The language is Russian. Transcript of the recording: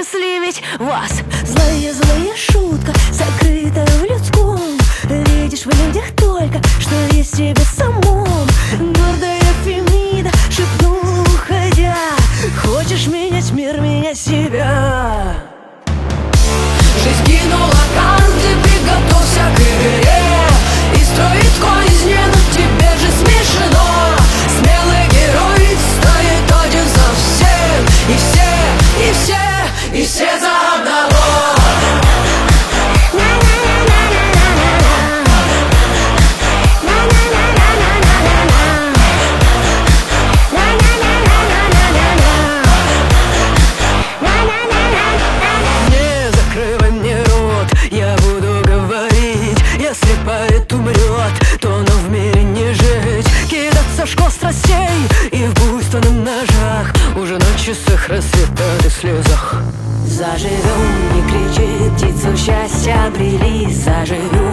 осчастливить вас. Злая шутка, сокрыта в людском. Видишь в людях только, что есть в тебе самом. Гордая Фемида шепнула, уходя: хочешь менять мир, менять себя. Жизнь кинула карты, приготовься к игре и строит козни, но тебе же смешно. Смелый герой стоит один за всех, и все за одного. Поэт умрет, то нам в мире не жить. Кидаться в школ страстей и в буйственных ножах. Уже на часах расцветает и слезах. Заживем, не кричи, птицу счастья обрели. Заживем.